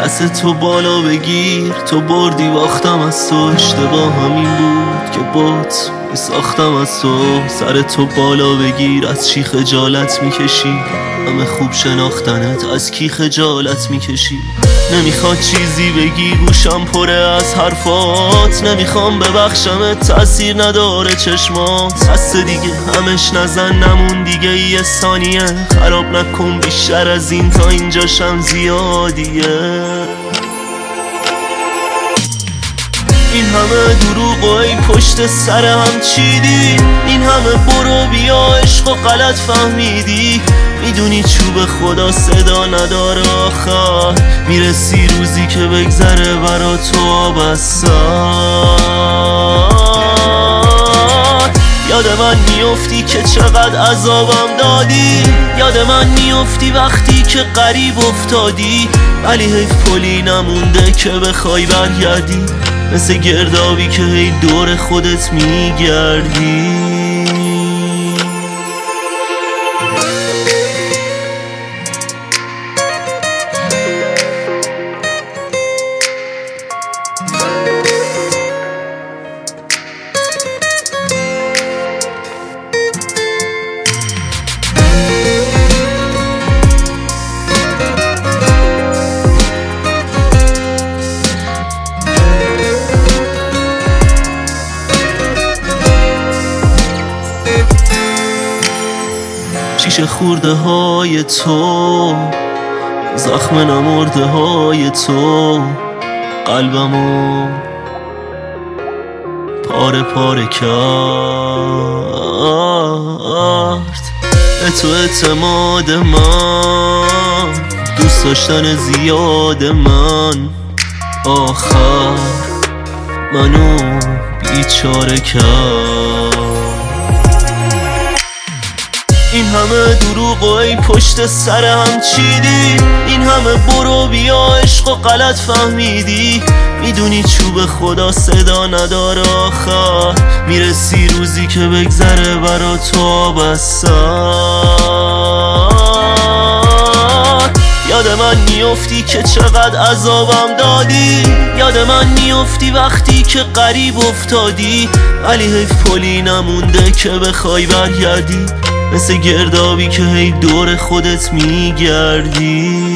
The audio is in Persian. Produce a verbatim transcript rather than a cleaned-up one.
دست تو بالا بگیر، تو بردی باختم از تو. اشتباه همین بود که بات می ساختم از تو. سر تو بالا بگیر، از چی خجالت میکشی؟ همه خوب شناختنت، از کی خجالت میکشی؟ نمیخواد چیزی بگی، گوشم پره از حرفات. نمیخوام ببخشمت، تأثیر نداره چشمات. دست دیگه همش نزن، نمون دیگه یه ثانیه. خراب نکن بیشتر از این، تا اینجاشم زیادیه. این همه دروغ و ای پشت سر هم چیدی، این همه برو بیا عشق و غلط فهمیدی. میدونی چوب خدا صدا نداره آخر، میرسی روزی که بگذره برا تو آب از سر. یاد من میافتی که چقدر عذابم دادی، یاد من میافتی وقتی که غریب افتادی. ولی حیف پلی نمونده که بخوای برگردی، مثل گردابی که هی دور خودت میگردی. شیشه خورده های تو، زخم نمرده های تو، قلبمو پاره پاره کرد. به تو اعتماد من، دوست داشتن زیاد من، آخر منو بیچاره کرد. این همه دروغ و ای پشت سر هم چیدی، این همه برو بیا عشق و غلط فهمیدی. میدونی چوب خدا صدا نداره آخر، میرسی روزی که بگذره برا تو آب از سر. یاد من میافتی که چقدر عذابم دادی، یاد من میافتی وقتی که غریب افتادی. ولی حیف پلی نمونده که بخوای برگردی، مثل گردابی که هی دور خودت میگردی.